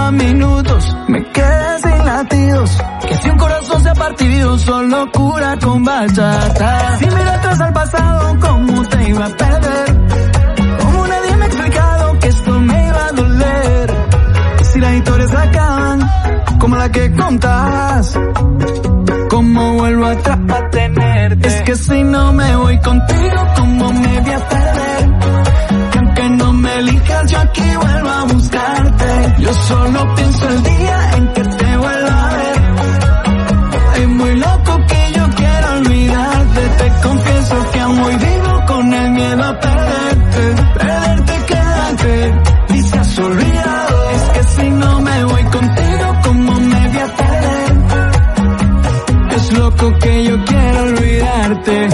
faltaban minutos, me quedé sin latidos. Que si un corazón se ha partido, solo cura con bachata. Si miro atrás al pasado, ¿cómo te iba a perder? Como nadie me ha explicado que esto me iba a doler. Si las historias acaban, como la que contabas, ¿cómo vuelvo atrás para tenerte? Es que si no me voy contigo, ¿cómo me voy a perder? Que aunque no me elijas, yo aquí vuelvo a buscarte. Yo solo pienso el día en que te vuelva a ver. Es muy loco que yo quiero olvidarte. Te confieso que aún hoy vivo con el miedo a perderte. Perderte, quédate, y se has olvidado. Es que si no me voy contigo, ¿cómo me voy a perder? Es loco que yo quiero olvidarte.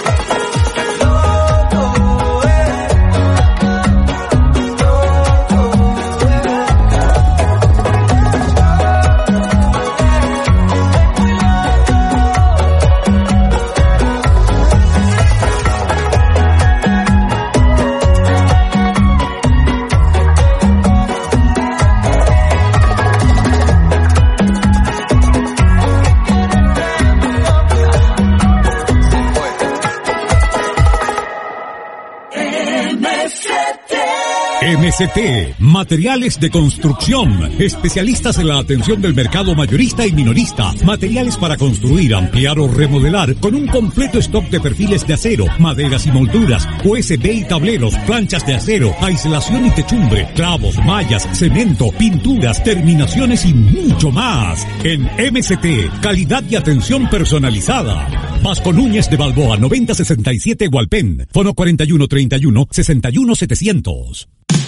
MST, materiales de construcción, especialistas en la atención del mercado mayorista y minorista, materiales para construir, ampliar o remodelar, con un completo stock de perfiles de acero, maderas y molduras, USB y tableros, planchas de acero, aislación y techumbre, clavos, mallas, cemento, pinturas, terminaciones y mucho más. En MST, calidad y atención personalizada. Vasco Núñez de Balboa, 9067 Hualpén, fono 4131-61700.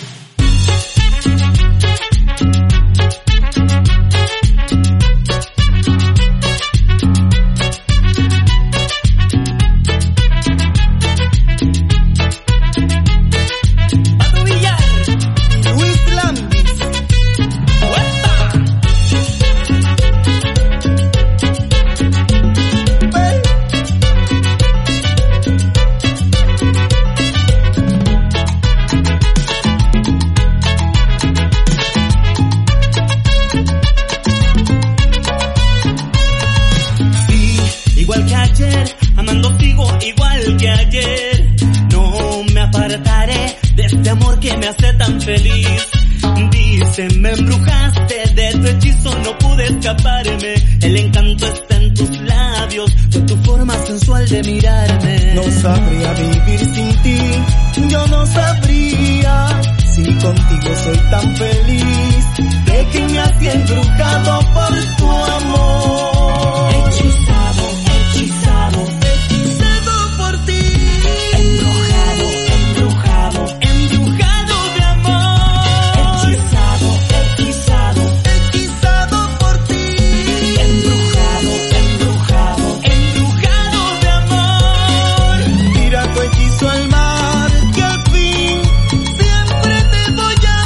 Que me hace tan feliz. Dicen, me embrujaste, de tu hechizo no pude escaparme. El encanto está en tus labios, fue tu forma sensual de mirarme. No sabría vivir sin ti, yo no sabría. Si contigo soy tan feliz, de que me has embrujado por tu amor. Hechizado, hechizado, hechizado por ti. Embrujado, embrujado, embrujado de amor. Hechizado, hechizado, hechizado por ti. Embrujado, embrujado, embrujado de amor. Tira tu hechizo al mar, que al fin siempre te voy a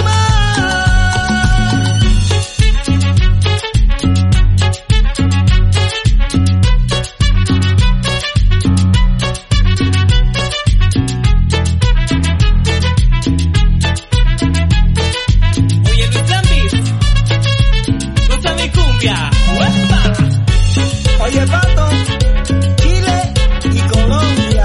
Oye, Luis Lambis, goza mi cumbia. ¡Uepa! Oye, pato, Chile y Colombia.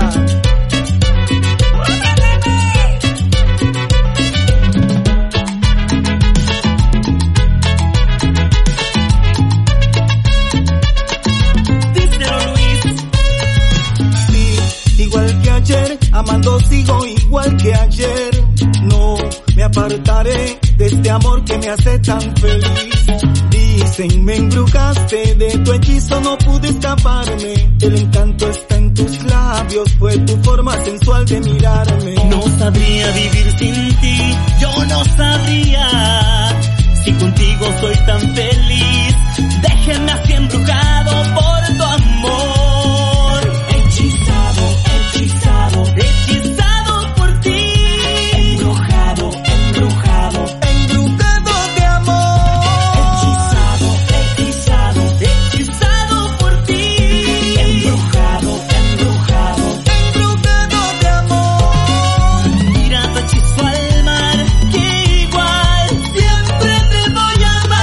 Díselo, Luis. Sí, igual que ayer, amando sigo igual que ayer. No me apartaré de este amor que me hace tan feliz. Dicen, me embrujaste, de tu hechizo no pude escaparme. El encanto está en tus labios, fue tu forma sensual de mirarme. No sabría vivir sin ti, yo no sabría. Si contigo soy tan feliz, déjenme así embrujado por tu amor. Hechizado, hechizado, hechizado por ti. Embrujado, embrujado, Embrujado de amor. hechizado, hechizado, hechizado por ti. Embrujado, embrujado, Embrujado de amor. tira tu hechizo al mar, que igual siempre te voy a amar.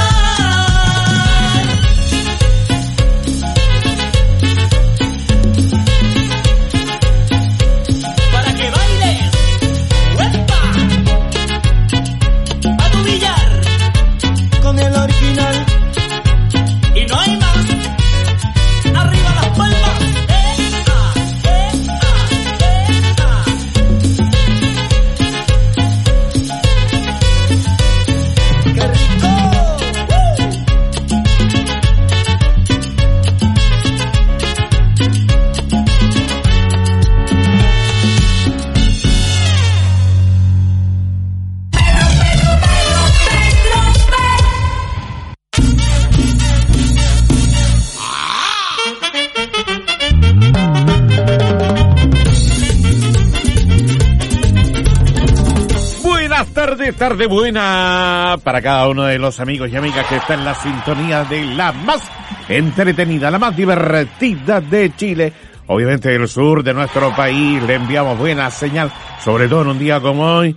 tarde buena para cada uno de los amigos y amigas que están en la sintonía de la más entretenida, la más divertida de Chile. Obviamente del sur de nuestro país le enviamos buena señal, sobre todo en un día como hoy,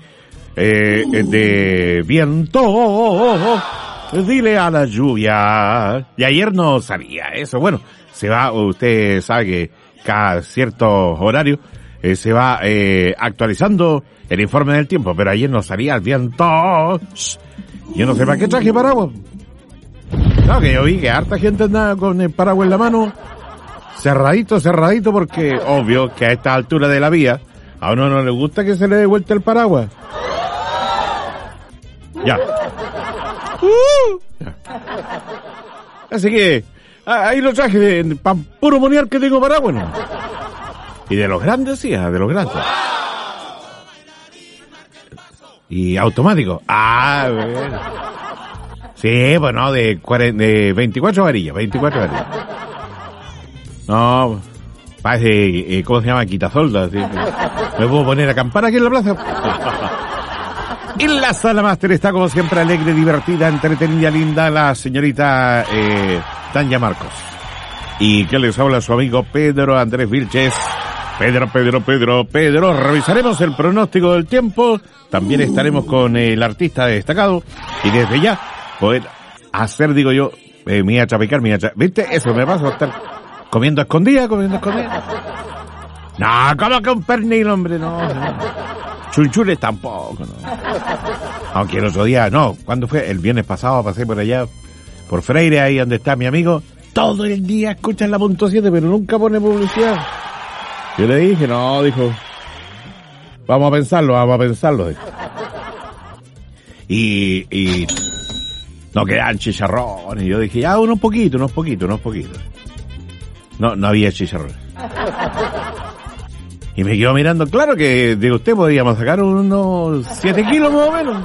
de viento. Dile a la lluvia. Y ayer no salía eso. Bueno, se va, usted sabe que cada cierto horario se va actualizando el informe del tiempo, pero ayer no salía el viento. Yo no sé para qué traje paraguas. Claro que yo vi que harta gente andaba con el paraguas en la mano, cerradito, porque obvio que a esta altura de la vía a uno no le gusta que se le dé vuelta el paraguas. Ya. Así que ahí lo traje para puro monear que tengo paraguas, ¿no? Y de los grandes, sí, de los grandes. Y automático. Bueno. Sí, bueno, de 24 varillas. No, parece, ¿cómo se llama? Quitasolda. ¿Sí? ¿Me puedo poner a acampar aquí en la plaza? Y la sala máster está como siempre alegre, divertida, entretenida, linda, la señorita Tanya Marcos. Y que les habla su amigo Pedro Andrés Vilches. Pedro, revisaremos el pronóstico del tiempo, también estaremos con el artista destacado, y desde ya poder hacer, digo yo, me voy a chapicar, ¿viste? Eso me pasa, estar comiendo a escondida. No, ¿cómo que un pernil, hombre? No. Chunchules tampoco, no. Aunque el otro día, no, ¿cuándo fue? El viernes pasado pasé por allá, por Freire, ahí donde está mi amigo, todo el día escuchan la punto 7, pero nunca pone publicidad. Yo le dije, no, dijo, vamos a pensarlo, dijo. Y no quedan chicharrones, y yo dije, ya, unos poquitos. No había chicharrones. Y me quedo mirando, claro que de usted podríamos sacar unos 7 kilos más o menos.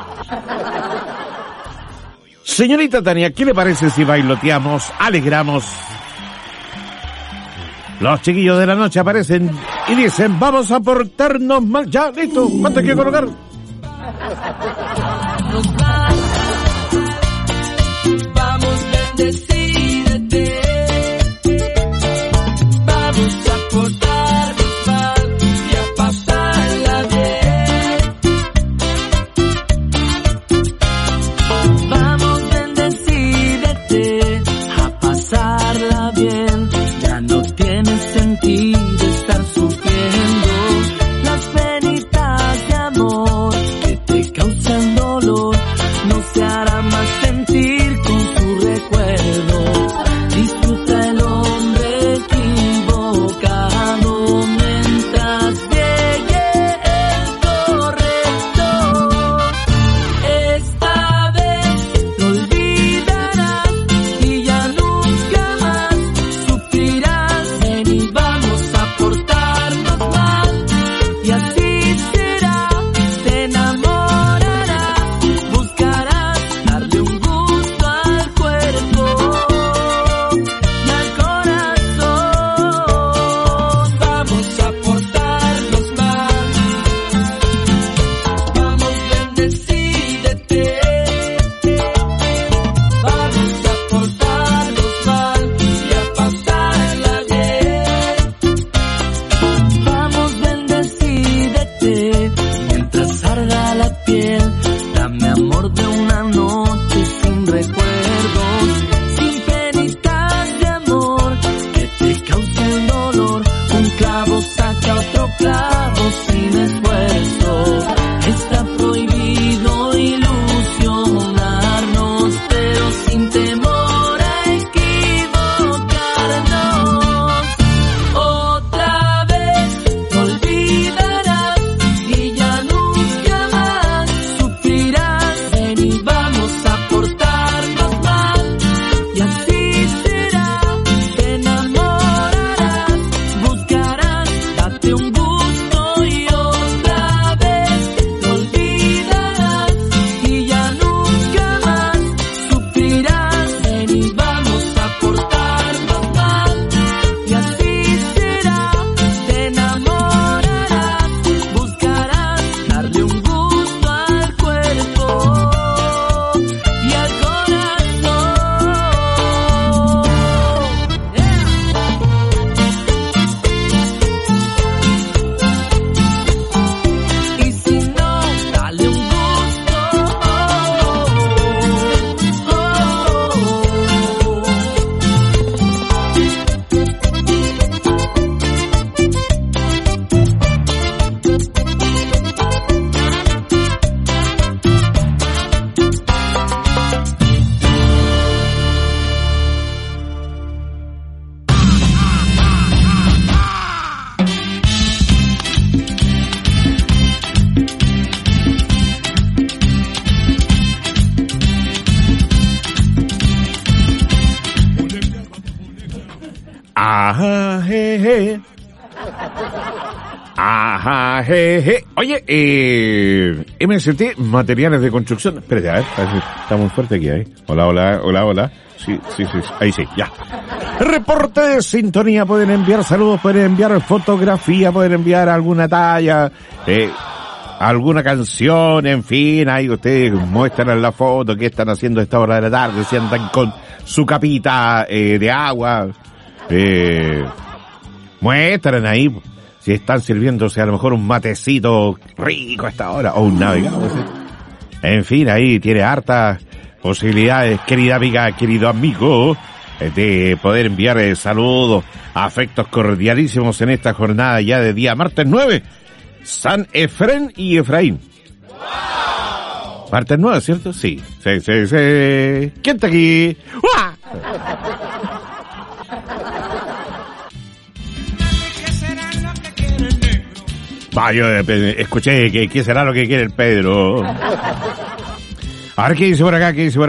Señorita Tania, ¿qué le parece si bailoteamos, alegramos? Los chiquillos de la noche aparecen y dicen, vamos a portarnos mal. Ya, listo, ¿cuánto hay que colocar? Vamos, decídete. Vamos a portarnos mal y a pasarla bien. Vamos, decídete a pasarla bien. Ya no tiene sentido estar sufriendo las penitas de amor que te causan dolor. No se hará más sentir con su recuerdo. Disfruta el hombre equivocado mientras llegue el correcto. Esta vez lo olvidarás y ya nunca más sufrirás. Ven y vamos a portarnos mal y así será. Te enamorarás, buscarás darle un gusto al cuerpo y al corazón. Vamos a portarnos mal. Vamos, ven, decídete. Vamos a portarnos mal y a pasarla bien. Vamos, ven, decídete. Mientras arda la piel, dame amor de una noche sin recuerdos, sin penitas de amor que te causen dolor. Un clavo saca otro clavo sin esfuerzo. Está prohibido ilusionarnos, pero sin temor a equivocarnos. Otra vez te olvidarás y ya nunca más sufrirás. Ven y vamos a portarnos Ajá, jeje. Ajá, jeje. Oye, MST, materiales de construcción. Espérate, a ver, está muy fuerte aquí, ¿eh? Hola. Sí, ahí sí, ya. Reporte de sintonía, pueden enviar saludos, pueden enviar fotografía, pueden enviar alguna talla, alguna canción, en fin, ahí ustedes muestran en la foto qué están haciendo a esta hora de la tarde, si andan con su capita de agua, muestran ahí si están sirviéndose a lo mejor un matecito rico a esta hora, o un navegado, ¿sí? En fin, ahí tiene hartas posibilidades, querida amiga, querido amigo, de poder enviar saludos, afectos cordialísimos en esta jornada ya de día martes 9, San Efrén y Efraín. ¡Wow! Martes 9, ¿cierto? Sí. ¿Quién está aquí? ¡Uah! Yo escuché que qué será lo que quiere el Pedro. A ver qué dice por acá.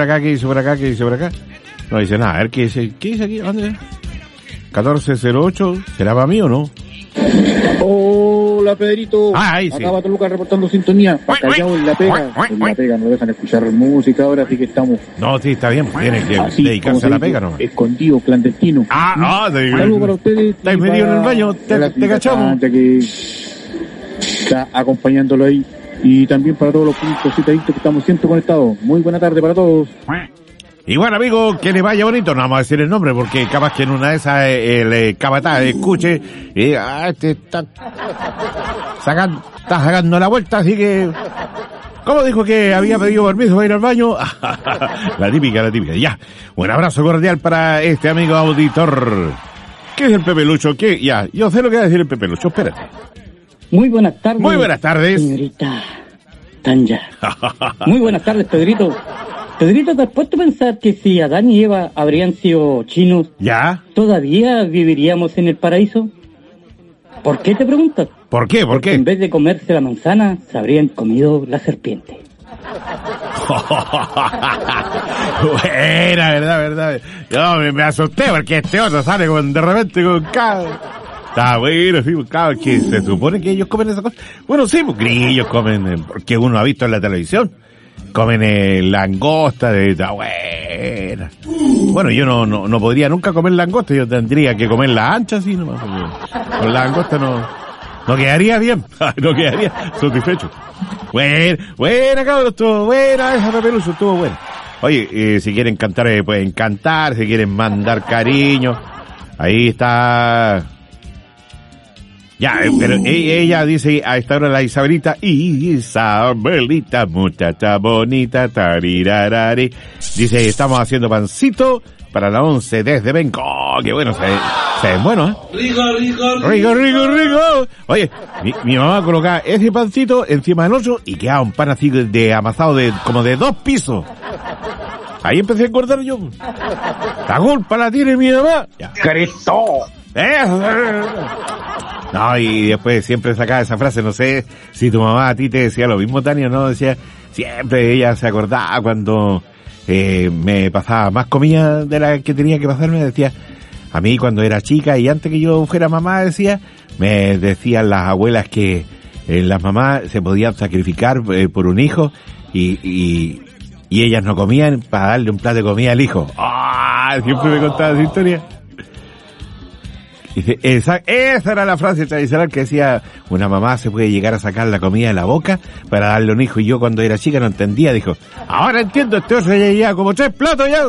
No dice nada. A ver qué dice aquí. ¿Dónde? 1408. ¿Será para mí o no? Hola, Pedrito. Ahí sí. Acá Bato Lucas reportando sintonía. Callao en la pega. En la pega no dejan escuchar música ahora, así que estamos. No, sí, está bien. Tiene que dedicarse a la pega, ¿no? Escondido, clandestino. Saludos para ustedes. Estáis metido en el baño. Te cachamos. Que está acompañándolo ahí. Y también para todos los puntos citaditos que estamos siempre conectados. Muy buena tarde para todos. Y bueno, amigo, que le vaya bonito. No vamos a decir el nombre porque capaz que en una de esas el capataz escuche y está sacando la vuelta, así que... ¿Cómo dijo que había pedido permiso para ir al baño? La típica. Ya. Un abrazo cordial para este amigo auditor. ¿Qué es el Pepe Lucho? ¿Qué? Ya, yo sé lo que va a decir el Pepe Lucho. Espérate. Muy buenas tardes. Muy buenas tardes. Señorita Tanya. Muy buenas tardes, Pedrito. Pedrito, ¿te has puesto a pensar que si Adán y Eva habrían sido chinos, ¿ya? ¿todavía viviríamos en el paraíso? ¿Por qué te preguntas? ¿Por qué? Porque en vez de comerse la manzana, se habrían comido la serpiente. Buena, verdad. Yo me asusté porque este otro sale de repente con Está bueno, sí, claro, que se supone que ellos comen esas cosas. Bueno, sí, pues grillos comen, porque uno ha visto en la televisión, comen langosta, está buena. Bueno, yo no podría nunca comer langosta, yo tendría que comer la ancha, así nomás, porque con la langosta no quedaría bien, no quedaría satisfecho. Buena, cabrón, estuvo buena esa Pepelucho, estuvo buena. Oye, si quieren cantar, pueden cantar, si quieren mandar cariño, ahí está... Ya, pero ella dice a esta hora la Isabelita, muchacha bonita, tarirarari. Dice, estamos haciendo pancito para la 11 desde Benco. Oh, qué bueno, se ven buenos, Rico. Oye, mi mamá colocaba ese pancito encima del otro y quedaba un pan así de amasado como de 2 pisos. Ahí empecé a engordar yo. La culpa la tiene mi mamá. ¡Cristo! No, y después siempre sacaba esa frase, no sé si tu mamá a ti te decía lo mismo, Tania, ¿no? Decía, siempre ella se acordaba cuando me pasaba más comida de la que tenía que pasarme, decía, a mí cuando era chica y antes que yo fuera mamá, decía, me decían las abuelas que las mamás se podían sacrificar por un hijo y ellas no comían para darle un plato de comida al hijo. ¡Ah! Siempre me contaba esa historia. Esa era la frase tradicional que decía, una mamá se puede llegar a sacar la comida de la boca para darle a un hijo, y yo cuando era chica no entendía, dijo, ahora entiendo, este otro ya lleva como 3 platos ya.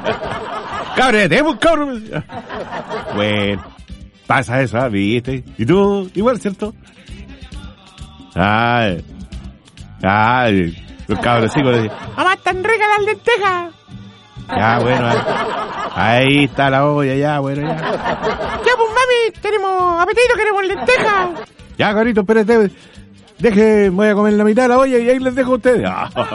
Cabrón. Bueno, pasa eso, ¿viste? Y tú, igual, ¿cierto? Los cabros chicos le decían, mamá, están ricas las lentejas. Ya, bueno, ahí está la olla, ya, bueno, ya. Ya, pues, mami, tenemos apetito, queremos lentejas. Ya, carito, espérate, voy a comer la mitad de la olla y ahí les dejo a ustedes.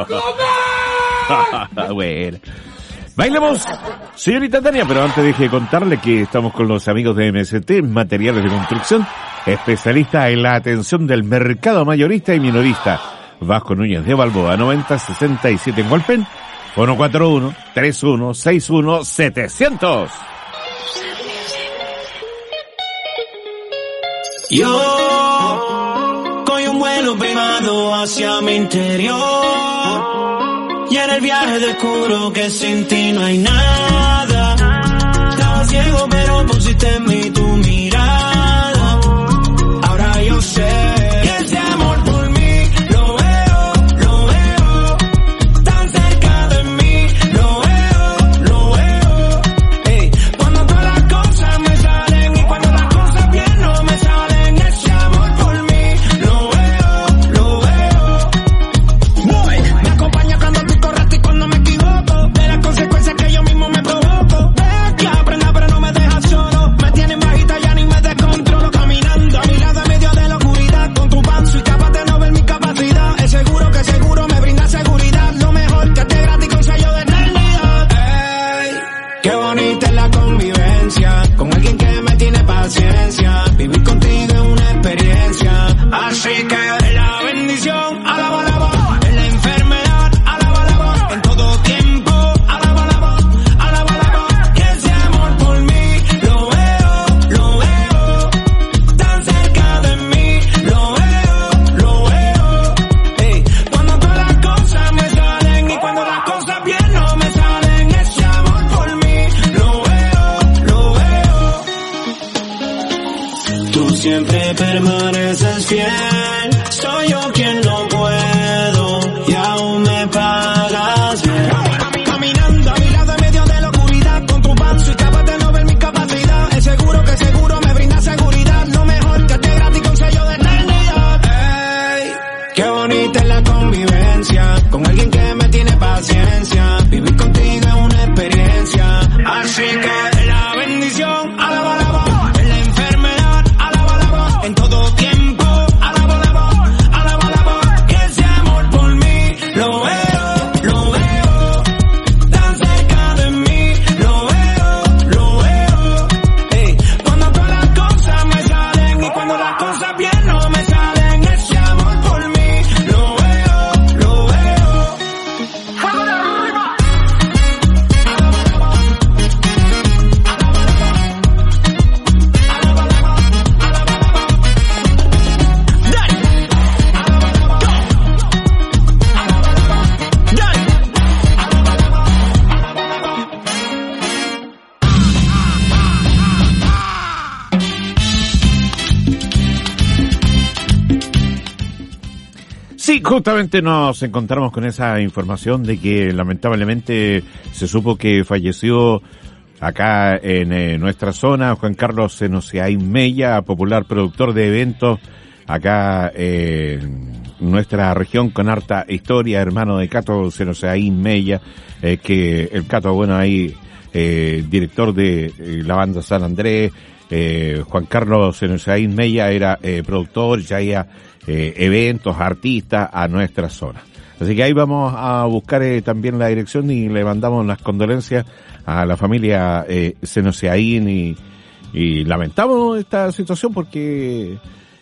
Bueno. Bailemos, señorita Tania, pero antes dije contarle que estamos con los amigos de MST, Materiales de Construcción, especialistas en la atención del mercado mayorista y minorista. Vasco Núñez de Balboa, 9067 en Hualpén. 141-3161-700. Yo cogí un vuelo privado hacia mi interior y en el viaje descubro que sin ti no hay nada. Estaba ciego pero pusiste en mí tu mirada. Ahora yo sé que ese amor por mí lo veo tan cerca de mí, lo veo. Ey, cuando todas las cosas me salen y cuando las cosas bien no me salen, ese amor por mí lo veo. Boy, me acompaña cuando estoy correcto y cuando me equivoco, de las consecuencias que yo mismo me provoco. Mezcla, prenda, pero no me deja solo, me tienen bajita, ya ni me descontrolo. Caminando a mi lado en medio de la oscuridad, con tu paso y capaz de no ver mi capacidad. Es seguro que seguro me brinda seguridad, lo mejor que te gratis con sello de eternidad. Ey, qué bonita es la convivencia, con alguien que me tiene paciencia. Vivir contigo es una experiencia, así que la bendición, alaba la voz. En la enfermedad, alaba la voz. En todo tiempo, alaba la voz. Que ese amor por mí lo veo tan cerca de mí, lo veo. Ey, cuando todas las cosas me salen y cuando las cosas bien no me salen, ese amor por mí lo veo. Tú siempre permaneces fiel, soy yo quien no puedo y aún me pagas bien. Caminando a mi lado en medio de la oscuridad, con tu paso y capaz de no ver mi capacidad. Es seguro que seguro me brinda seguridad, lo mejor que te gratis con sello de eternidad. Ey, qué bonita es la convivencia, con alguien que me tiene paciencia. Vivir contigo es una experiencia, así que la bendición, alaba la voz. En la enfermedad, alaba la voz. En todo tiempo, alaba la voz. Que ese amor por mí lo veo tan cerca de mí, lo veo. Ey, cuando todas las cosas me salen y cuando las cosas bien no me salen, ese amor por mí lo veo. Fuego de arriba. Sí, justamente nos encontramos con esa información de que lamentablemente se supo que falleció acá en nuestra zona Juan Carlos Senoseaín Mella, popular productor de eventos acá en nuestra región con harta historia, hermano de Cato Senoseaín Mella, que el Cato, bueno, ahí director de la banda San Andrés. Juan Carlos Senoseaín Mella era productor, traía eventos, artistas a nuestra zona. Así que ahí vamos a buscar también la dirección y le mandamos las condolencias a la familia Senoseaín y lamentamos esta situación porque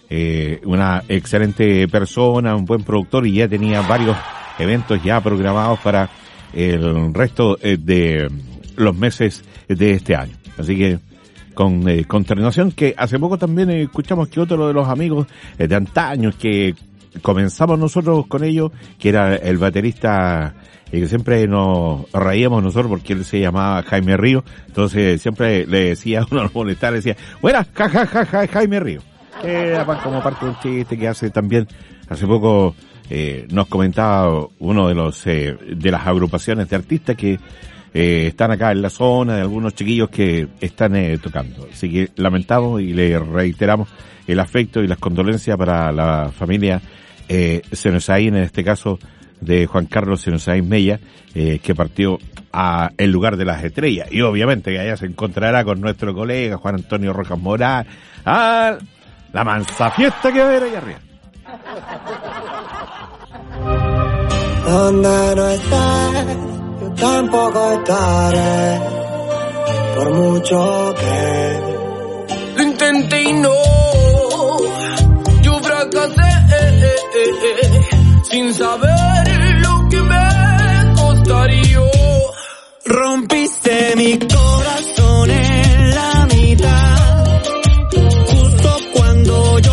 una excelente persona, un buen productor y ya tenía varios eventos ya programados para el resto de los meses de este año. Así que con consternación, que hace poco también escuchamos que otro de los amigos de antaño que comenzamos nosotros con ellos, que era el baterista que siempre nos reíamos nosotros porque él se llamaba Jaime Río, entonces siempre le decía, uno nos molestaba, le decía, buenas, Jaime Río, que era como parte de un chiste que hace también. Hace poco nos comentaba uno de los de las agrupaciones de artistas que están acá en la zona, de algunos chiquillos que están tocando. Así que lamentamos y le reiteramos el afecto y las condolencias para la familia Senoseaín, en este caso de Juan Carlos Senoseaín Mella, que partió a el lugar de las estrellas. Y obviamente que allá se encontrará con nuestro colega Juan Antonio Rojas Morán, a la mansa fiesta que va a haber allá arriba. Donde no estás, yo tampoco estaré, por mucho que lo intenté y no, yo fracasé, sin saber lo que me costaría. Rompiste mi corazón en la mitad, justo cuando yo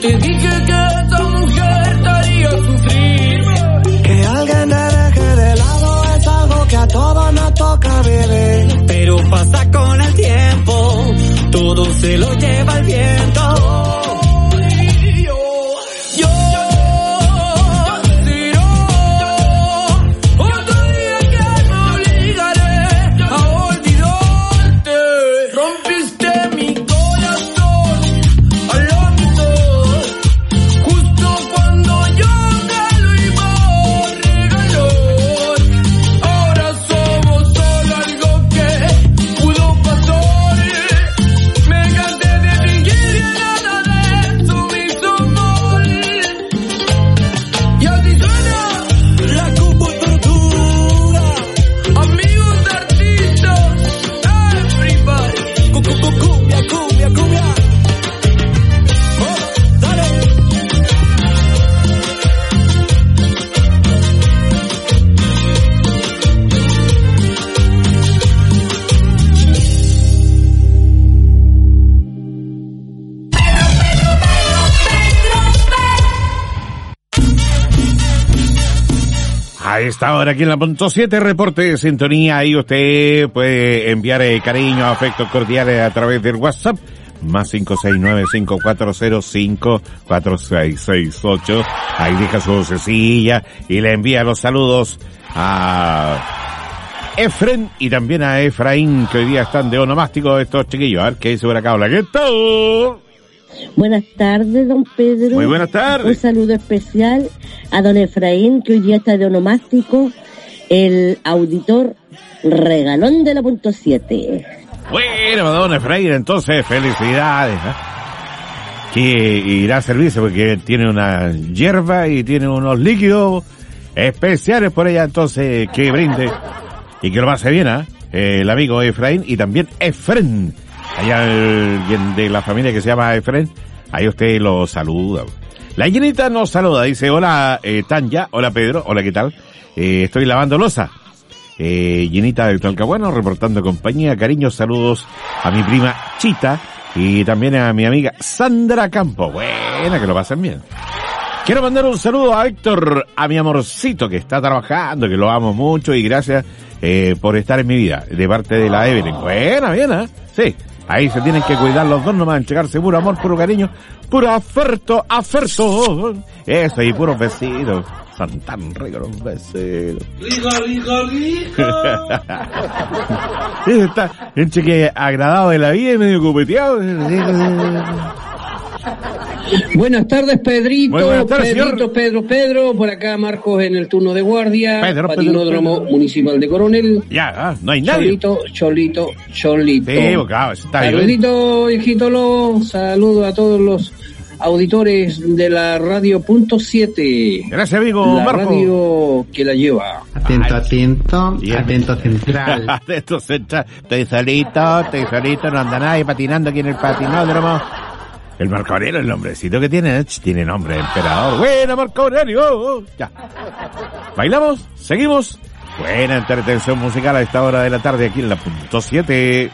te dije que esa mujer te haría sufrir. Que alguien te deje de lado es algo que a todos nos toca vivir. Pero pasa con el tiempo, todo se lo lleva el viento. A esta hora aquí en la punto 7, reporte de sintonía. Ahí usted puede enviar cariño, afectos cordiales a través del WhatsApp. Más 569-540-54668. Ahí deja su vocecilla y le envía los saludos a Efren y también a Efraín, que hoy día están de onomástico estos chiquillos. A ver qué dice por acá. Hola, ¿qué tal? Buenas tardes, don Pedro. Muy buenas tardes. Un saludo especial a don Efraín, que hoy día está de onomástico, el auditor regalón de la punto 7. Bueno, don Efraín, entonces, felicidades, ¿eh? Que irá a servirse porque tiene una hierba y tiene unos líquidos especiales por ella, entonces, que brinde y que lo pase bien, ¿eh? El amigo Efraín y también Efren. Hay alguien de la familia que se llama Efren, ahí usted lo saluda. La Llenita nos saluda, dice, hola Tanya, hola Pedro, hola, ¿qué tal? Estoy lavando loza. Llenita de Talcahuano, reportando compañía, cariños, saludos a mi prima Chita y también a mi amiga Sandra Campo. Buena, que lo pasen bien. Quiero mandar un saludo a Héctor, a mi amorcito que está trabajando, que lo amo mucho y gracias por estar en mi vida, de parte de la Evelyn. Buena, bien, ¿eh? Sí. Ahí se tienen que cuidar los dos nomás, entregarse puro amor, puro cariño, puro afecto. Eso, y puros besitos. Son tan ricos los besitos. Rico. Está un chique agradado de la vida y medio cupeteado. Buenas tardes, Pedrito. Muy buenas tardes, Pedrito, Pedro. Por acá Marcos en el turno de guardia. Patinódromo Municipal de Coronel. Ya, no hay nadie. Cholito. Sí, claro, está bien. Saludito, hijito Lo. Saludo a todos los auditores de la radio punto 7. Gracias, amigo la Marco. Radio que la lleva. Atento central. Atento central. Estoy solito, no anda nadie patinando aquí en el patinódromo. El Marco Aurelio, el nombrecito que tiene nombre de emperador. Buena, Marco Aurelio. Ya. ¿Bailamos? ¿Seguimos? Buena entretención musical a esta hora de la tarde aquí en la punto 7.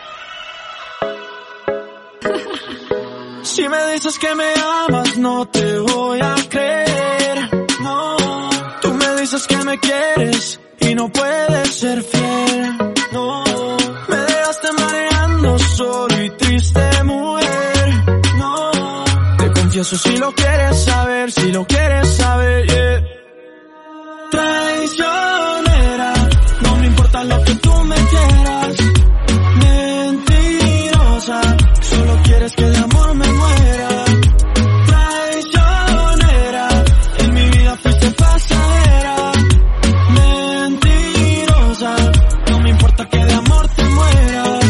Si me dices que me amas, no te voy a creer. No, tú me dices que me quieres y no puedes ser fiel. No, me dejaste mareando solo y triste, mujer. No, te confieso si lo quieres saber, yeah. Traicionera, no me importa lo que tú me quieras. Mentirosa, solo quieres que de amor me muera. Traicionera, en mi vida fuiste pasajera. Mentirosa, no me importa que de amor te mueras.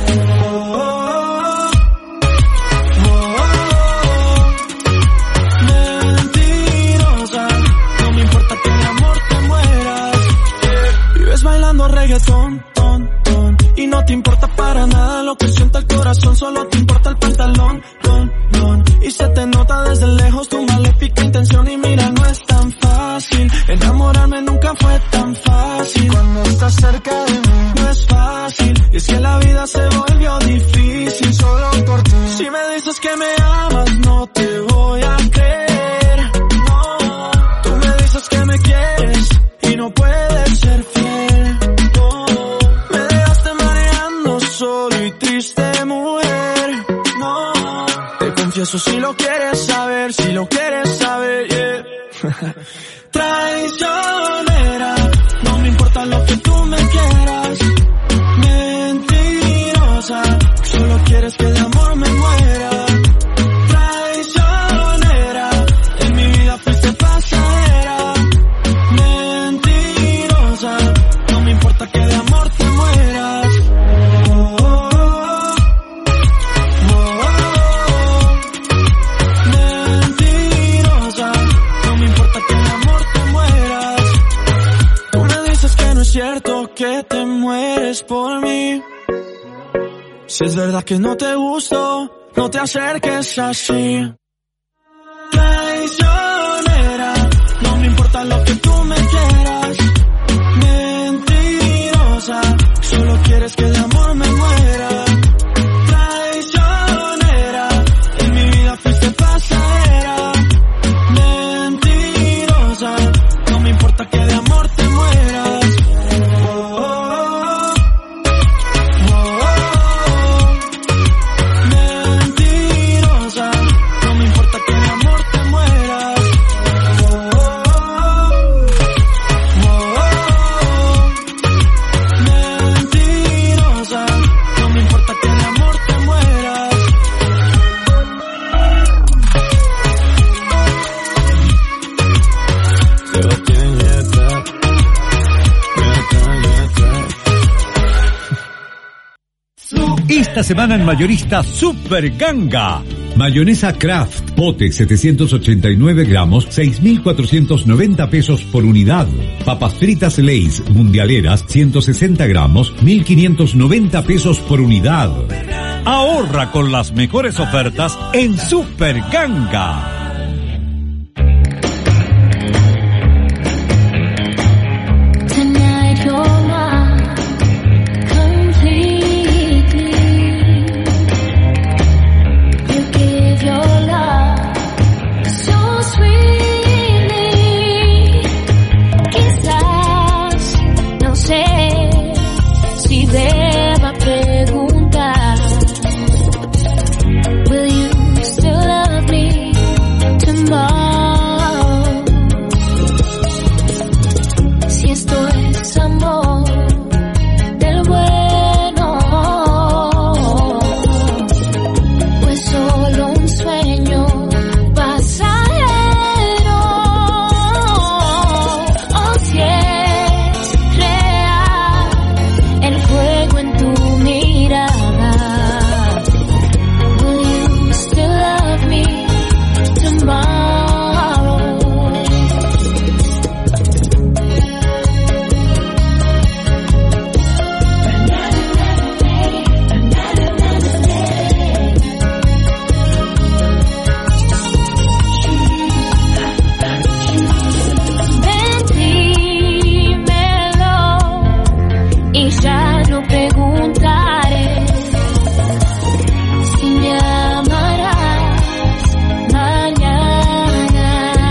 Mentirosa, no me importa que de amor te mueras. Vives bailando reggaetón, y no te importa para nada lo que sienta el corazón, solo te importa el pantalón, y se te nota desde lejos tu maléfica intención. Y mira, no es tan fácil, enamorarme nunca fue tan fácil. Cuando estás cerca de mí, no es fácil, y es que la vida se volvió difícil solo por ti. Si me dices que me amas, no te voy eso si lo quieres saber, yeah. Traicionera, no me importa lo que tú me quieras. Mentirosa, solo quieres que de amor me muera. Traicionera, en mi vida fuiste pasajera. Mentirosa, no me importa que de amor te mueras. Mentirosa, no me importa que de amor te mueras. Tú me dices que no es cierto que te mueres por mí. Si es verdad que no te gusto, no te acerques así. Traicionera, no me importa lo que tú me quieras. Mentirosa, solo quieres que de amor me muera. Traicionera, en mi vida fuiste pasajera. Mentirosa, no me importa que de amor te mueras. Mentirosa, no me importa que de amor te mueras. Mentirosa, no me importa que de amor te mueras. Esta semana en Mayorista Super Ganga. Mayonesa Kraft, pote 789 gramos, 6.490 pesos por unidad. Papas fritas Lay's mundialeras, 160 gramos, 1.590 pesos por unidad. Ahorra con las mejores ofertas en Super Ganga. Tonight you're mine completely. You give your love so sweetly. Quizás no sé si deba preguntar. Will you still love me tomorrow? Si esto es amor del bueno, pues solo un sueño pasajero. O si es real el fuego en tu mirada. Will you still love me tomorrow? Ven, dímelo y ya no preguntaré si me amarás mañana.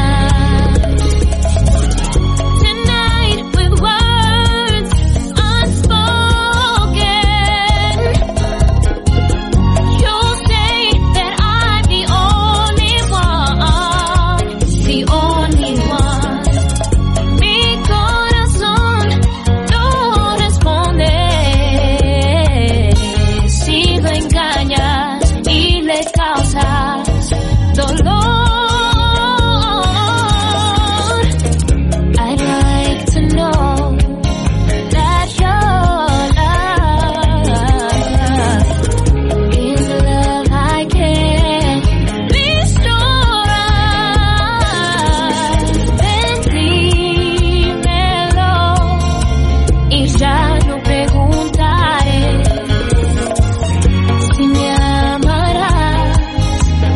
Tonight with words unspoken, you'll say that I'm the only one, the only one. Mi corazón no responde si lo engañas y le causas dolor. I'd like to know that your love is the love I can restore. Ven, dímelo y ya no preguntaré si me amarás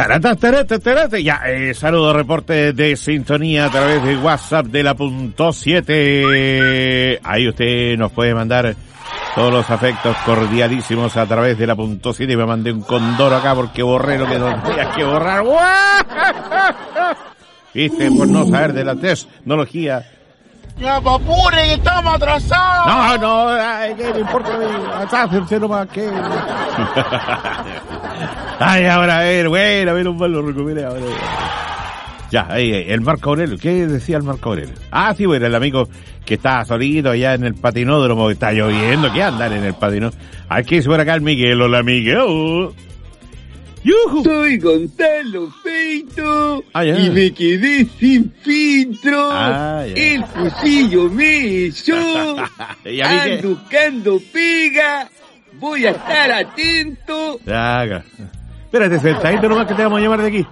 Ya, saludo, reporte de sintonía a través de WhatsApp de la .7. Ahí usted nos puede mandar todos los afectos cordialísimos a través de la .7. Y me mandé un condoro acá porque borré lo que no tenía que borrar. ¿Viste? Por no saber de la tecnología. Ya, papure, que estamos atrasados. No, ¿qué me importa? Atrásense nomás, ¿qué? Ay, ahora, a ver, menos mal lo recuperé ahora. Ya, ahí, el Marco Aurelio. ¿Qué decía el Marco Aurelio? Ah, sí, bueno, el amigo que está solito allá en el patinódromo, que está lloviendo, que andan en el patinódromo. Aquí se por acá el Miguel. Hola, Miguel. ¡Yujú! Soy Gonzalo Feito y me quedé sin filtro. El fusillo me echó. Ando buscando pega. Voy a estar atento. Espérate, sentadito nomás que te vamos a llamar de aquí.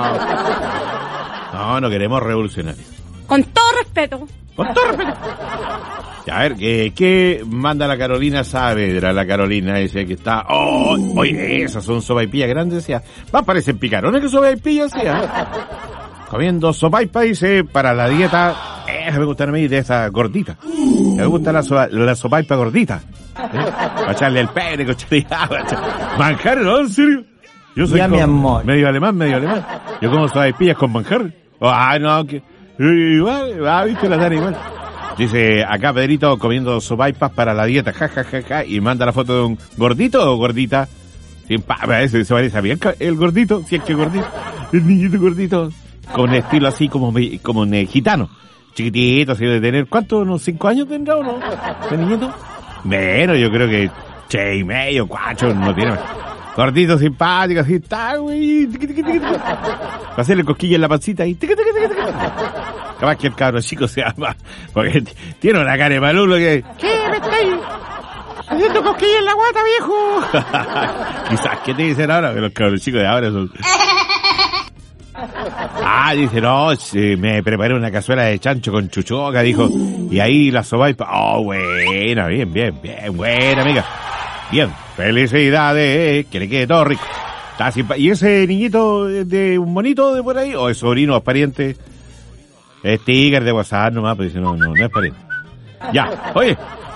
No queremos revolucionarios. Con todo respeto. Con todo respeto. A ver, ¿qué manda la Carolina Saavedra? La Carolina dice que está... Oye, esas son sopaipillas grandes, decía. Más parecen picarones que sopaipillas, decía. Comiendo sopaipa, dice, para la dieta... me gusta a mí de esa gordita. Me gusta la sopaipa gordita. Para echarle el pene, manjar, ¿no? ¿En serio? Yo soy mi amor. medio alemán. Yo como sopaipillas con manjar. No, que... Igual, viste, la dan igual. Dice, acá Pedrito comiendo sopaipas para la dieta, ja, y manda la foto de un gordito o gordita. Se parece bien el gordito, si es que gordito, el niñito gordito, con estilo así como un gitano, chiquitito, así de tener, ¿cuánto? ¿Unos 5 años tendrá o no? ¿Ese niñito? Menos, yo creo que 6,5, 4, no tiene más. Gordito, simpático, así está, güey. Para hacerle cosquilla en la pancita y... Capaz que el cabro chico se llama, porque tiene una cara de malulo que... ¿Qué me estáis haciendo cosquilla en la guata, viejo? Quizás, ¿qué te dicen ahora? Que los cabros chicos de ahora son... Dice, no, me preparé una cazuela de chancho con chuchoca, dijo, y ahí la sopaipa. Buena, bien, buena, amiga. Bien, felicidades, que le quede todo rico. ¿Y ese niñito de un monito de por ahí? ¿O es sobrino, es pariente? Es sticker de WhatsApp nomás, pero dice, no es pariente. Ya, oye,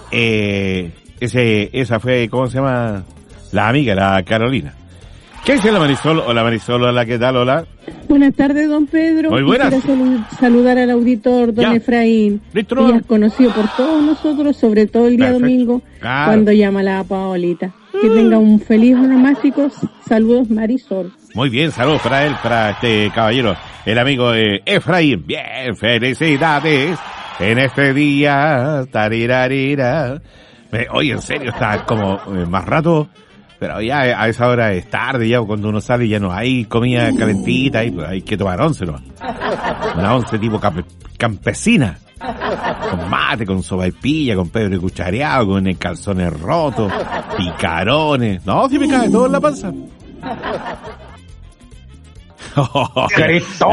esa fue, ¿cómo se llama? La amiga, la Carolina. ¿Qué dice la Marisol? Hola Marisol, hola, ¿qué tal? Hola. Buenas tardes, don Pedro. Muy buenas. Quisiera saludar al auditor, don Efraín. Listo, que ya es conocido por todos nosotros, sobre todo el día domingo, cuando llama la Paolita. Que tenga un feliz onomástico. Saludos, Marisol. Muy bien, saludos para él, para este caballero, el amigo Efraín. Bien, felicidades en este día. Tarirarira. Oye, en serio, está como más rato... Pero ya a esa hora es tarde, ya cuando uno sale ya no hay comida calentita, pues hay que tomar once, ¿no? Una once tipo campesina. Con mate, con sopaipilla, con pebre cuchareado, con el calzones rotos, picarones. No, si me cae todo en la panza. ¡Cristo!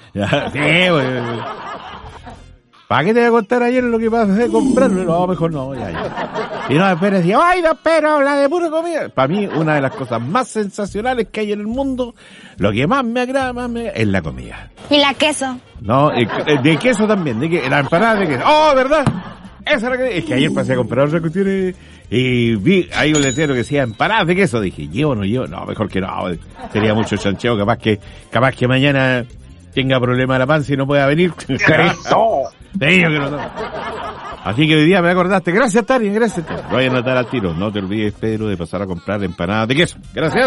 ¿Para qué te voy a contar ayer lo que pasé comprarlo? No, mejor no, ya. Y no, espera, decía, ¡ay, no, pero habla de pura comida! Para mí, una de las cosas más sensacionales que hay en el mundo, lo que más me agrada, es la comida. ¿Y la queso? No, de queso también, la empanada de queso. ¡Oh, verdad! Esa era es que ayer pasé a comprar otras cuestiones y vi, hay un letrero que decía empanadas de queso. Dije, ¿llevo o no llevo? No, mejor que no. Sería mucho chancheo, capaz que mañana tenga problema de la panza y no pueda venir. ¡Cristo! Te digo que no. Así que hoy día me acordaste. Gracias, Tari, gracias. Lo voy a anotar al tiro. No te olvides, Pedro, de pasar a comprar empanadas de queso. Gracias.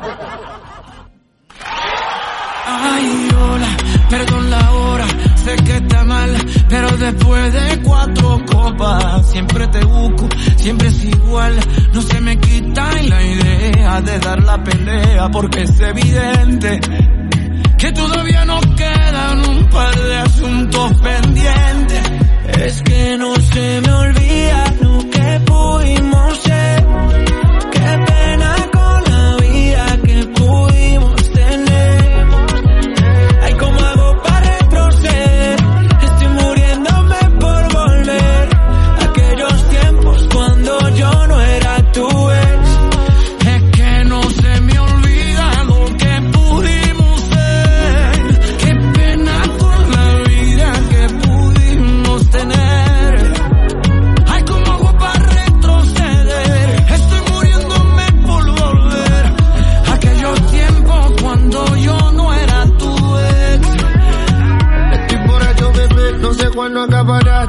Ay, hola, perdón la hora, sé que está mal, pero después de 4 copas, siempre te busco, siempre es igual, no se me quita la idea de dar la pelea, porque es evidente que todavía nos quedan un par de asuntos pendientes. Es que no se me olvida lo que pudimos ser. Qué pena con la vida que pudimos tener. Ay, ¿cómo hago para retroceder? Estoy muriéndome por volver a aquellos tiempos cuando yo no era tu ex. Es que no se me olvida lo que pudimos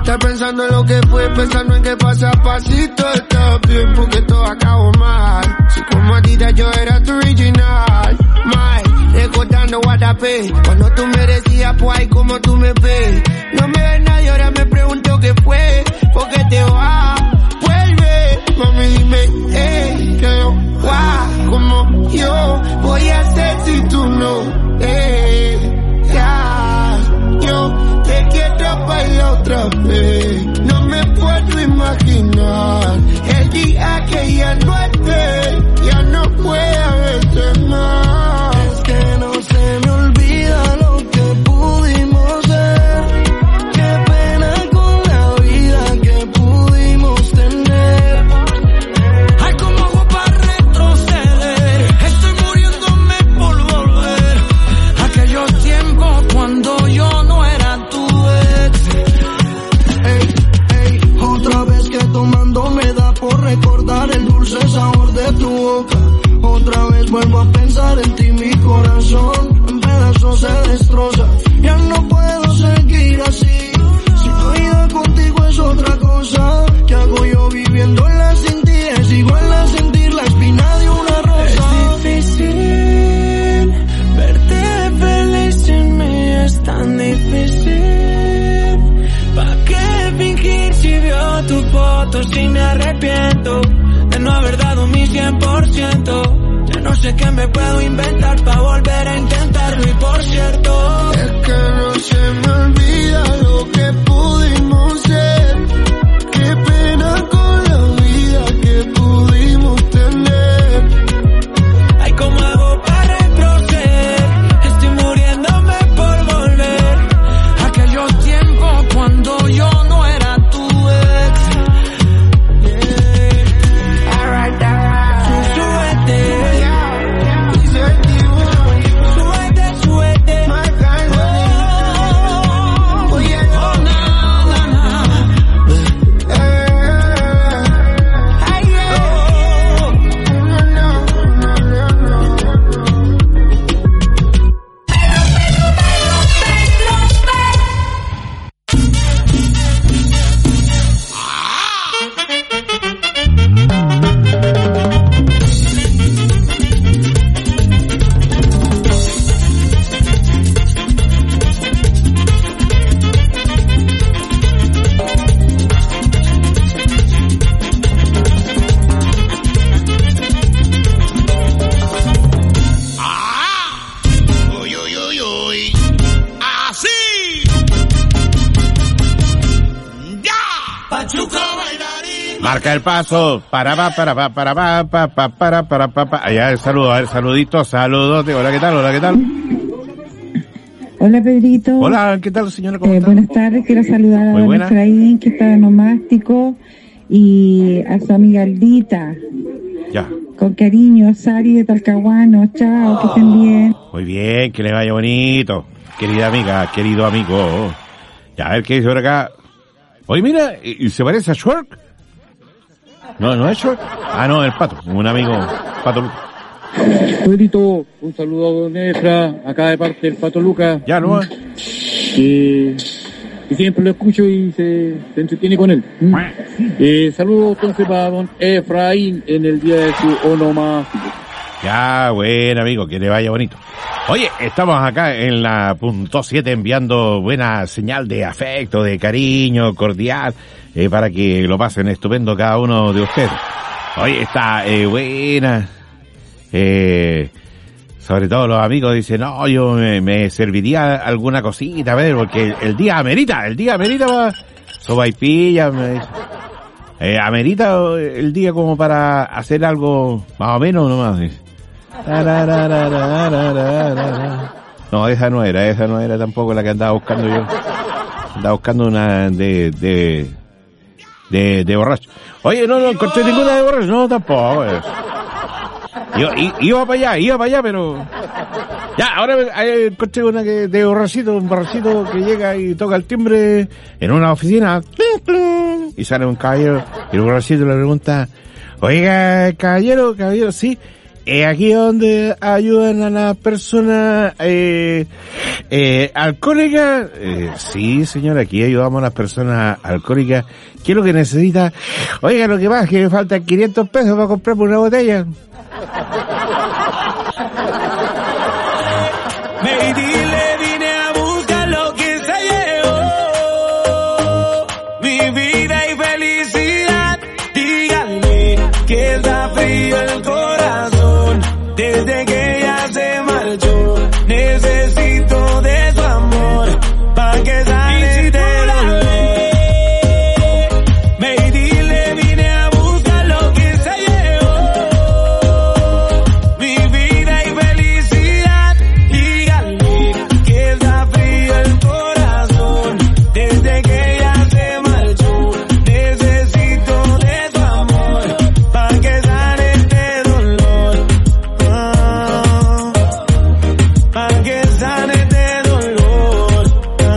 Estás pensando en lo que fue, pensando en que pasa a pasito. Estás bien porque todo acabó mal. Si como Adidas yo era tu original. Recordando Guatapé, cuando tú me decías pues ay como tú me ves. No me ves nadie, ahora me pregunto qué fue. ¿Por qué te vas? Vuelve, mami dime, que yo, como yo voy a hacer si tú no, ya, yo te quiero bailar otra vez. No me puedo imaginar el día que ya no esté, ya no pueda verte más. Es que no se me olvida lo que pudimos ser. Qué pena con la vida que pudimos tener. Ay, como hago para retroceder. Estoy muriéndome por volver a aquellos tiempos cuando yo no era tu ex. Otra vez que tomando me da por recordar el dulce sabor de tu boca. Otra vez vuelvo a pensar en ti, mi corazón en pedazos se destroza. Ya no puedo seguir así. Si tu vida contigo es otra cosa, ¿qué hago yo viviéndola sin ti? Es igual a sentir la espina de una rosa. Es difícil verte feliz sin mí, es tan difícil. ¿Pa' qué fingir si veo tus fotos y me arrepiento de no haber dado mi 100%? Ya no sé qué me puedo inventar pa' volver a intentarlo y por cierto es que no se me olvida lo que pudimos ser. Qué pena con la vida que pudimos tener. Ay, ¿cómo hago para retroceder? Estoy muriéndome por volver a aquellos tiempos cuando yo no era tu ex. Alright. Marca el paso. Para. Allá el saludo, a ver, saluditos. Hola, ¿qué tal? Hola, Pedrito. Hola, ¿qué tal, señora? ¿Cómo está? Buenas tardes, quiero saludar a don Efraín, que está nomástico, y a su amiga Aldita. Ya. Con cariño, Sari de Talcahuano. Chao, que estén bien. Muy bien, que le vaya bonito. Querida amiga, querido amigo. Ya, a ver qué dice por acá. Oye, mira, ¿y se parece a Shrek? No es Shrek. Ah, no, el Pato, un amigo, Pato Lucas. Pedrito, un saludo a don Efra, acá de parte del Pato Lucas. Ya, ¿no? Y siempre lo escucho y se entretiene con él. Saludos entonces para don Efraín en el día de su onomástico. Ya, buen amigo, que le vaya bonito. Oye, estamos acá en la punto 7 enviando buena señal de afecto, de cariño, cordial, para que lo pasen estupendo cada uno de ustedes. Oye, está buena, sobre todo los amigos dicen, no, yo me serviría alguna cosita, a ver, porque el día amerita para sopaipilla, me dice. Amerita el día como para hacer algo más o menos nomás, dice. No, esa no era tampoco la que andaba buscando yo. Andaba buscando una de borracho. Oye, no encontré ninguna de borracho, no, tampoco. Yo iba para allá, pero ya, ahora encontré una que de un borrachito que llega y toca el timbre en una oficina y sale un caballero y el borrachito le pregunta, oiga, caballero, sí, aquí donde ayudan a las personas alcohólicas. Sí, señora, aquí ayudamos a las personas alcohólicas. ¿Qué es lo que necesita? Oiga, lo que pasa es que me faltan 500 pesos para comprarme una botella. Le vine a buscar lo que se llevó, mi vida y felicidad. Díganle que está frío el corazón desde que ella se marchó. Necesito de su amor pa' que sane de dolor. Le vine a buscar lo que se llevó, mi vida y felicidad. Díganle que está frío el corazón desde que ella se marchó. Necesito de su amor pa' que sane este dolor, pa' que sane este dolor.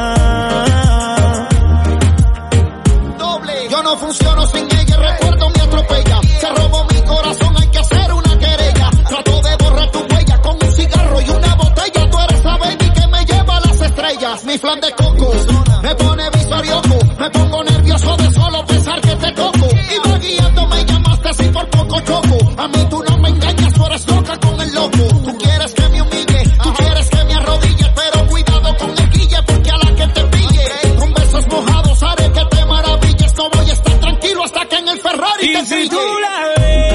Yo no funciono sin ella, recuerdo me atropella. Se robó mi corazón, hay que hacer una querella. Trato de borrar tu huella con un cigarro y una botella. Tú eres la baby que me lleva a las estrellas. Mi flan de coco me pone visorioco. Me pongo nervioso de solo pensar que te toco. Iba guiando, me llamaste así por poco choco. A mí tú no me engañas, tú eres loca con el loco. Tú quieres que me humille, tú quieres que me arrodille. Pero cuidado con el guille, porque a la que te pille con besos mojados haré que te maravilles. No voy a estar tranquilo hasta que en el Ferrari Y te si pille. tú la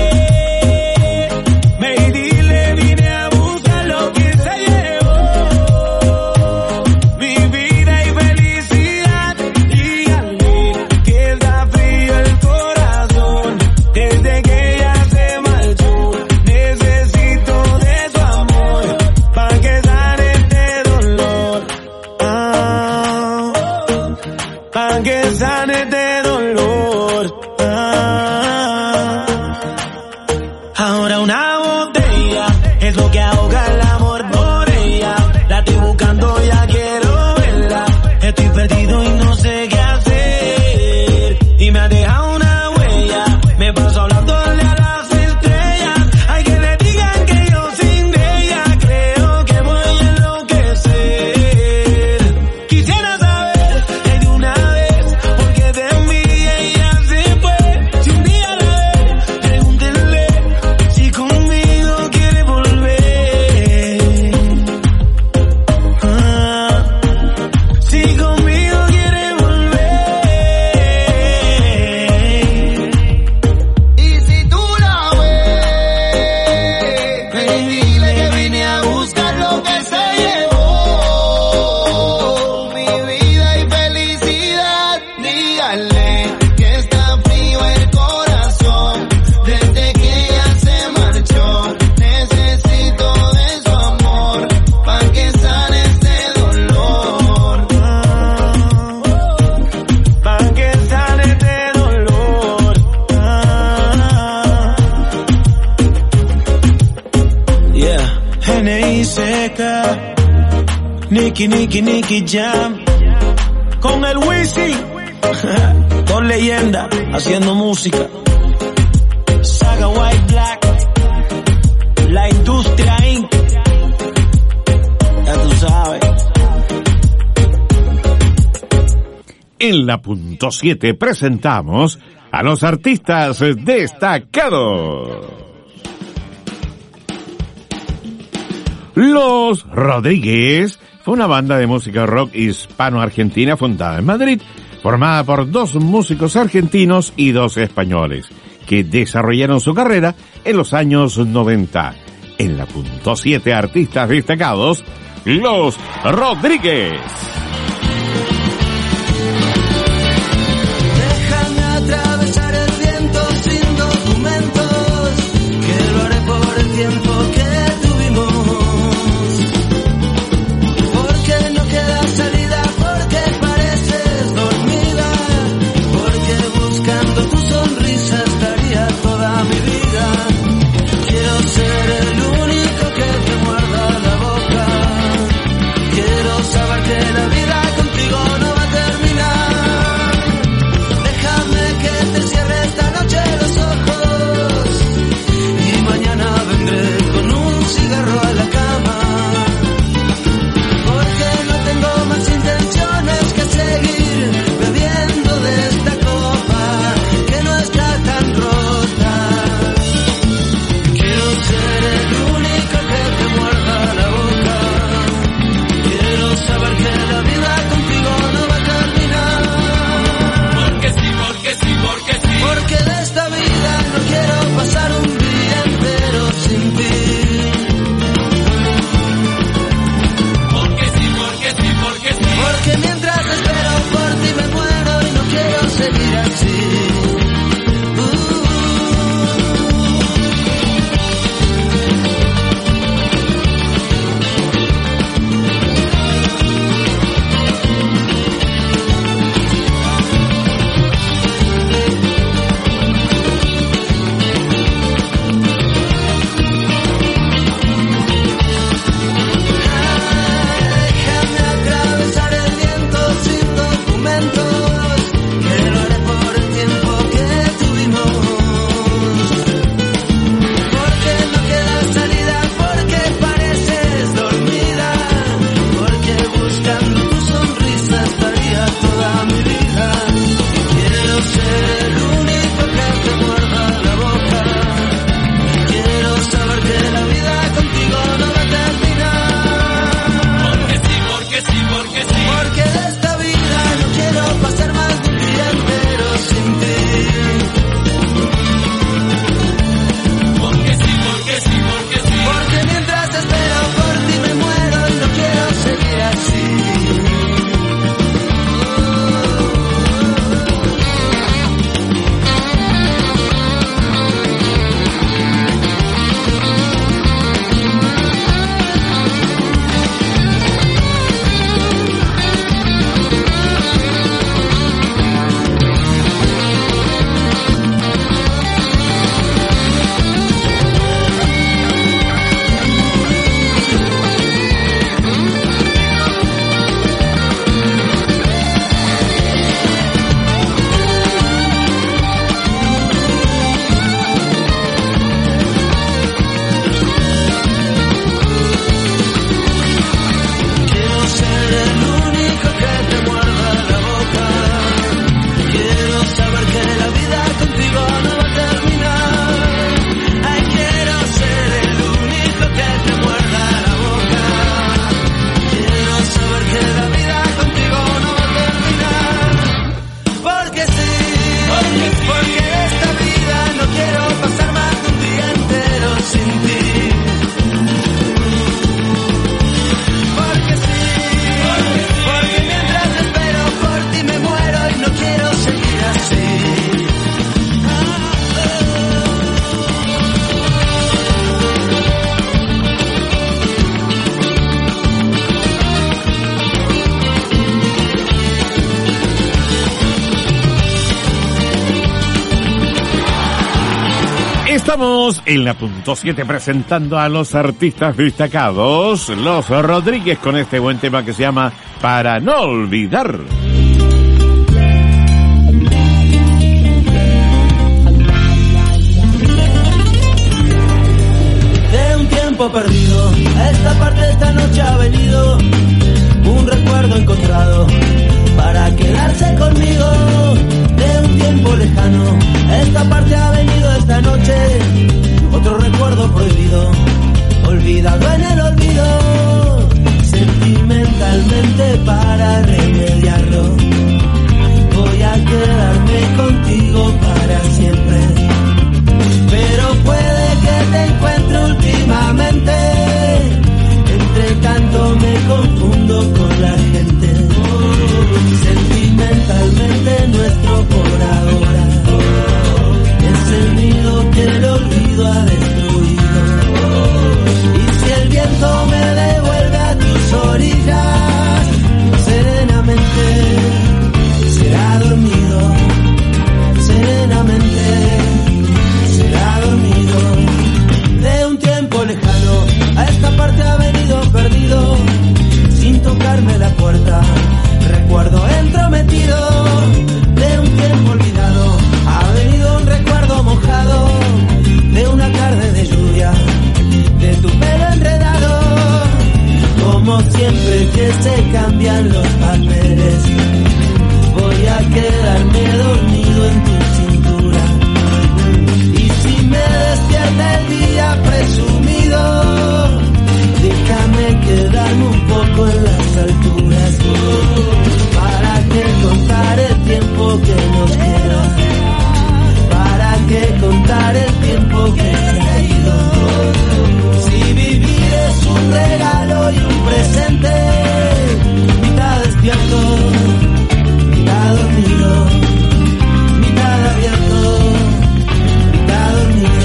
ves, le vine a buscar lo que se llevó, mi vida y felicidad. Díganle que está frío el corazón desde que ella se marchó. Necesito de su amor pa' que sane este dolor, pa' que sane este dolor. Ahora una botella es lo que ahoga el amor por ella. La estoy buscando, ya quiero verla. Estoy perdido y no sé qué hacer. Y me ha dejado una huella. Me paso hablándole a las estrellas. Hay que le digan que yo sin ella creo que voy a enloquecer. Quisiera saber de una vez por qué de mí ella se fue. Si un día la ve, pregúntenle si conmigo quiere volver. Si conmigo quiere volver. Y si tú la ves, dile que vine a buscar lo que se llevó, mi vida y felicidad. Díganle que está frío el corazón desde que ella se marchó. Necesito de su amor pa' que sane este dolor, Pa' que sane este dolor. Yeah, N.I. seca, Nicky Jam, con el Wisin, dos leyendas haciendo música. Saga White Black, la industria Inc. Ya tú sabes. En la punto 7 presentamos a los artistas destacados. Los Rodríguez fue una banda de música rock hispano-argentina fundada en Madrid, formada por 2 músicos argentinos y 2 españoles, que desarrollaron su carrera en los años 90. En la punto 7 artistas destacados, Los Rodríguez. Déjame atravesar el viento sin documentos, que lo haré por el tiempo que tuvimos. Porque no queda salida, porque pareces dormida, porque buscando tu sonrisa estaría toda mi vida. Quiero ser el único que te muerda la boca, quiero saber que la vida Estamos en la punto 7 presentando a los artistas destacados, Los Rodríguez, con este buen tema que se llama Para no olvidar. De un tiempo perdido, a esta parte de esta noche ha venido un recuerdo encontrado para quedarse conmigo. De un tiempo lejano, a esta parte ha venido esta noche otro recuerdo prohibido, olvidado en el olvido. Sentimentalmente para remediarlo, voy a quedarme contigo para siempre. Pero puede que te encuentre últimamente, entre tanto me confundo con la gente. Sentimentalmente nuestro por ahora es el nido que el olvido ha destruido. Y si el viento me devuelve a tus orillas, serenamente será dormido, serenamente será dormido. De un tiempo lejano, a esta parte ha venido perdido, sin tocarme la puerta, recuerdo entrometido. De un tiempo olvidado, ha venido un recuerdo mojado, de una tarde de lluvia, de tu pelo enredado. Como siempre que se cambian los papeles, voy a quedarme dormido en tu cintura. Y si me despierta el día presumido, déjame quedarme un poco en las alturas, para que contar el tiempo que nos queda, para que contar el tiempo que se ha ido. Si vivir es un regalo y un presente, mitad despierto, mitad dormido, mitad abierto, mitad dormido.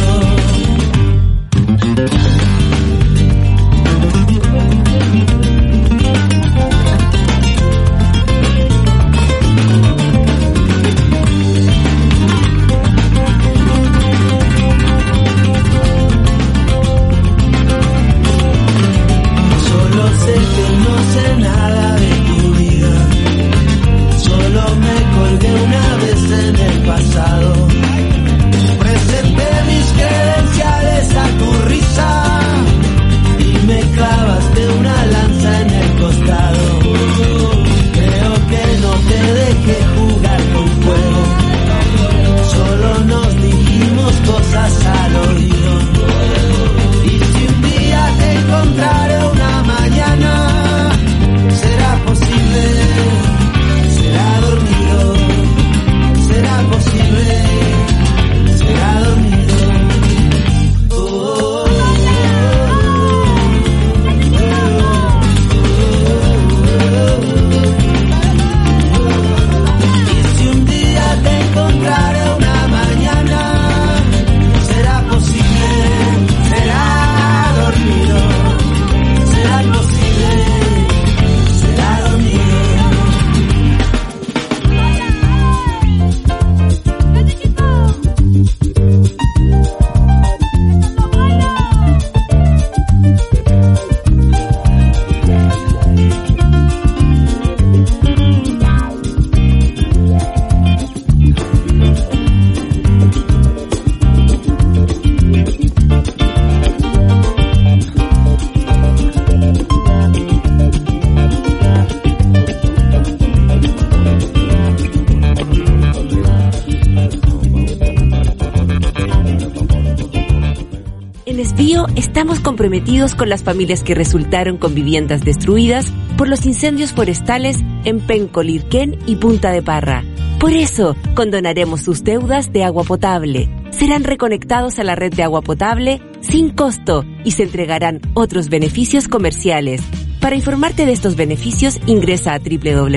Estamos comprometidos con las familias que resultaron con viviendas destruidas por los incendios forestales en Penco-Lirquén y Punta de Parra. Por eso, condonaremos sus deudas de agua potable. Serán reconectados a la red de agua potable sin costo y se entregarán otros beneficios comerciales. Para informarte de estos beneficios, ingresa a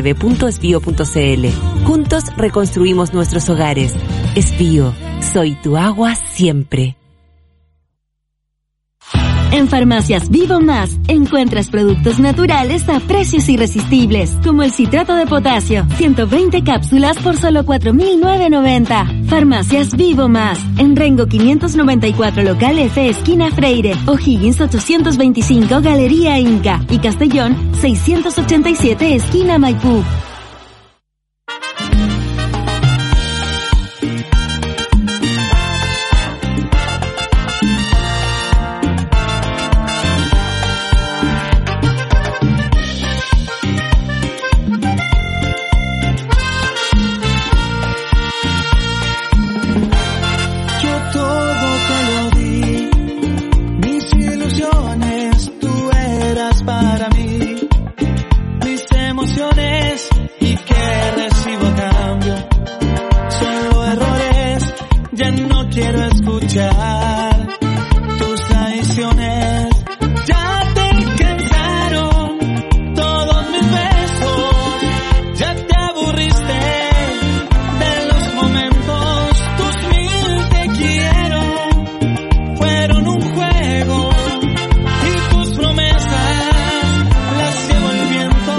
www.esbio.cl. Juntos reconstruimos nuestros hogares. Esbio, soy tu agua siempre. En Farmacias Vivo Más encuentras productos naturales a precios irresistibles, como el citrato de potasio, 120 cápsulas por solo 4.990. Farmacias Vivo Más, en Rengo 594 local F esquina Freire, O'Higgins 825 Galería Inca y Castellón 687 esquina Maipú. Quiero escuchar tus traiciones. Ya te cansaron todos mis besos. Ya te aburriste de los momentos. Tus 1000 te quiero fueron un juego y tus promesas las llevó el viento.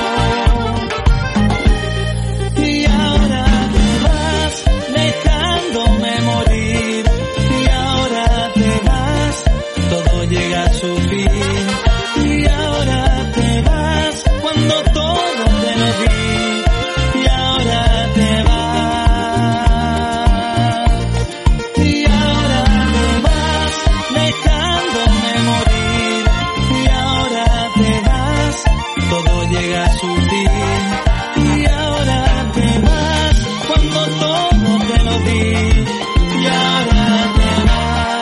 Y ahora te vas dejándome morir. Llega a su fin y ahora te vas cuando todo te lo di y ahora te vas y ahora te vas dejándome morir y ahora te vas, todo llega a su fin y ahora te vas cuando todo te lo di y ahora te vas.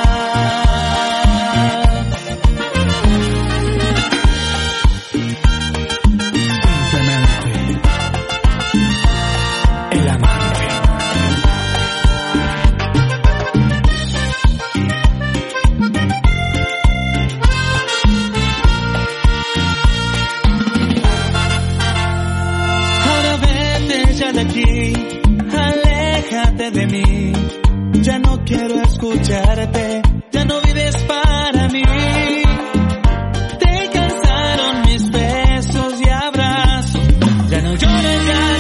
De aquí, aléjate de mí, ya no quiero escucharte, ya no vives para mí. Te cansaron mis besos y abrazos, ya no llores, ya